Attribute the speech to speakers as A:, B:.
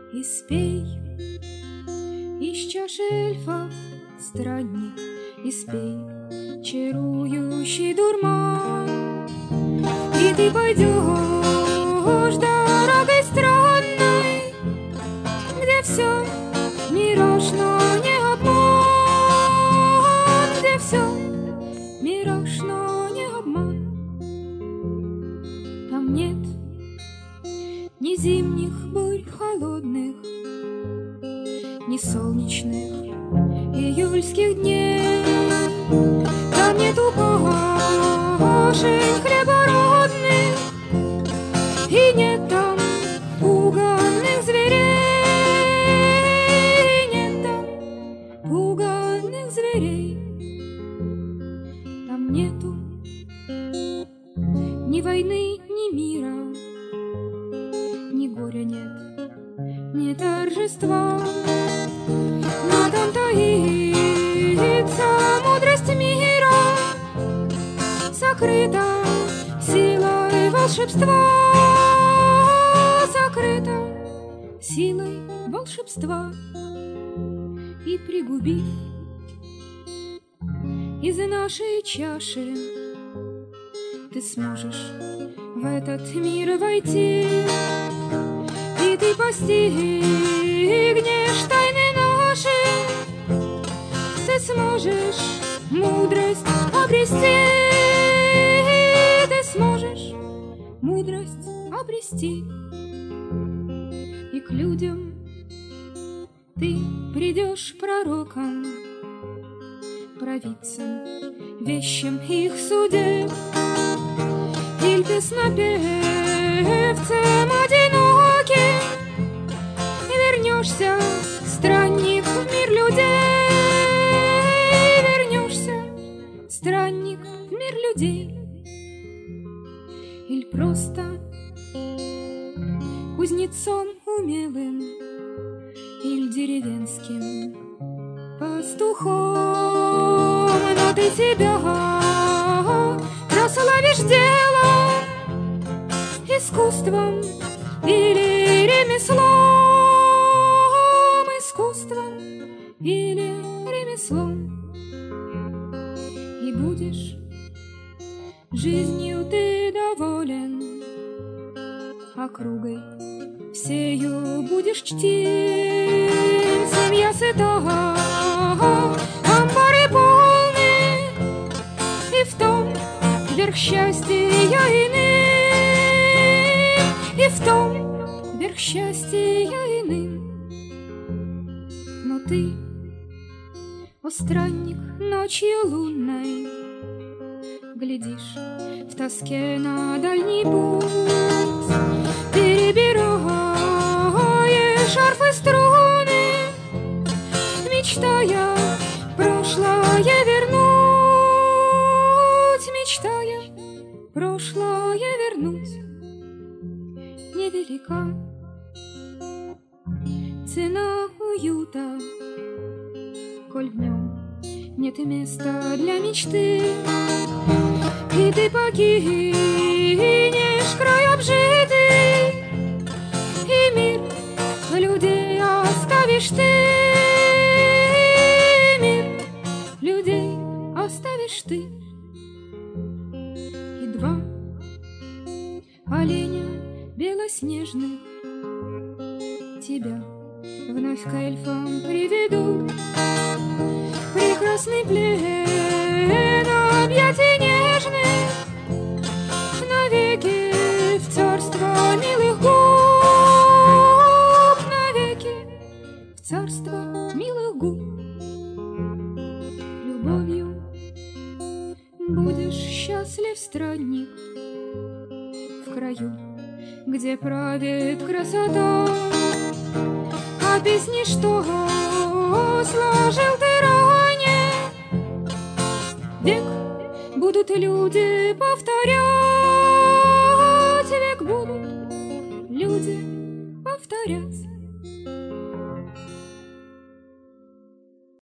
A: и спей. Из чаши эльфов, странник, и спей чарующий дурман. И ты пойдешь дорогой странной, где все мираж, но не обман, где все мираж, но не обман. Там нет ни зимних бурь холодных, ни солнечных июльских дней. Там нету башен хлебородных, и нет там пуганых зверей, нет там пуганых зверей. Там нету ни войны, ни мира, ни горя нет, ни торжества. Но там таится мудрость мира, сокрыта силой волшебства, сокрыта силой волшебства. И пригубив из нашей чаши, ты сможешь в этот мир войти, и ты постигнешь тайны наши, ты сможешь мудрость обрести, ты сможешь мудрость обрести. И к людям ты придешь пророком, провидцем, вещим их судеб, или песнопевцем одиноким. Вернешься, странник, в мир людей, вернешься, странник, в мир людей. Или просто кузнецом умелым, или деревенским пастухом. Но ты себя прославишь делом, искусством или ремеслом, искусством или ремеслом. И будешь жизнью ты доволен, округой всею будешь чтим. Семья сыта, амбары полны, и в том верх счастья иным, и в том верх счастья иным. Но ты, о странник, ночью лунной, глядишь в тоске на дальний путь, перебираешь шарфы струны, мечтая прошлое вернуть, мечтая прошлое вернуть. Невелика цена уюта, коль в нем нет места для мечты, и ты покинешь край обжитый, и мир людей оставишь ты, мир людей оставишь ты. И два оленя белоснежных тебя вновь к эльфам приведут. Прекрасный плен объятий нежных, навеки в царство милых губ, навеки в царство милых губ. Любовью будешь счастлив, странник, в краю, где правит красота. А песни, что сложил ты ранее, век будут люди повторять, век будут люди повторять.